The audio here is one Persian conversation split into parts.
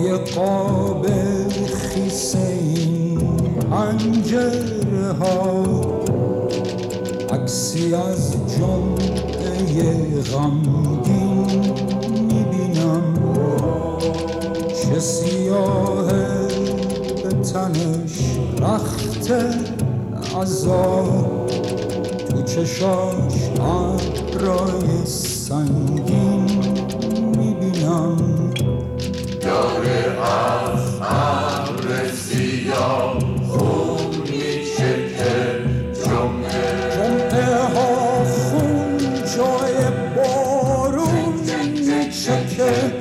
توی قاب خیس این پنجره ها عکسی از جمعه غمگین میبینم، چه سیاهه به تنش رخت عذاب، تو چشاش ابرای سنگین میبینم. داره از ابر سیاه خون میچکه، جمعه ها خون جای بارون میچکه.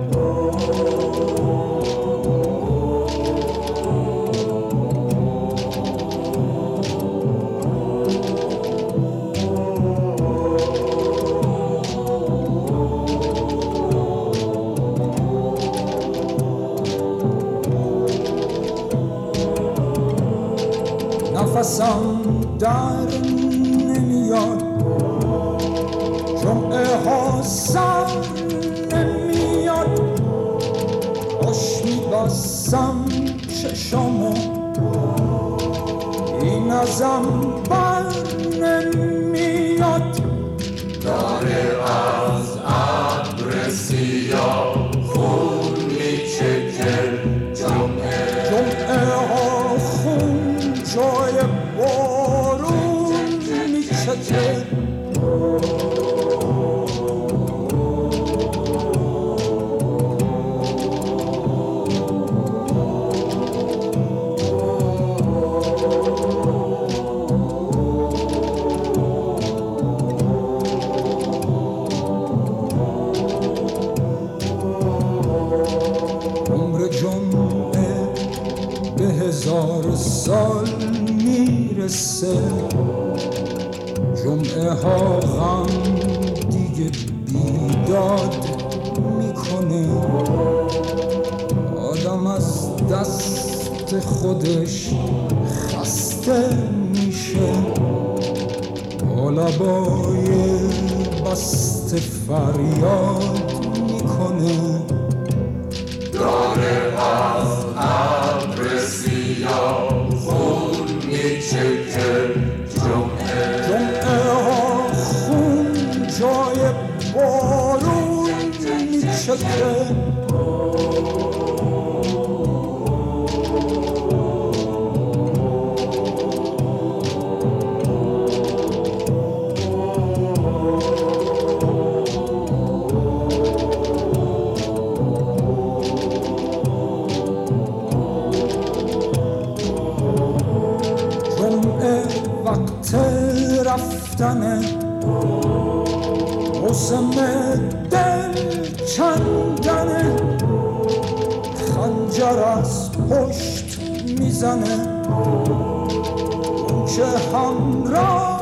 نفسم در نمیاد، جمعه ها سر نمیاد، خوش میبستم چشامو این ازم بر نمیاد. داره از ابر سیاه خون میچکه، جمعه ها خون جای بارون میچکه. عمر جمعه به 1000 سال میرسه، جمعه ها غم دیگه بیداد میکنه، آدم از دست خودش خسته میشه، با لبای بسته فریاد میکنه. داره از ابر سیاه خون میچکه، جمعه ها خون جای بارون میچکه. وقت رفتنه، موسم دل کندنه، خنجر از پشت میزنه، اون که همراه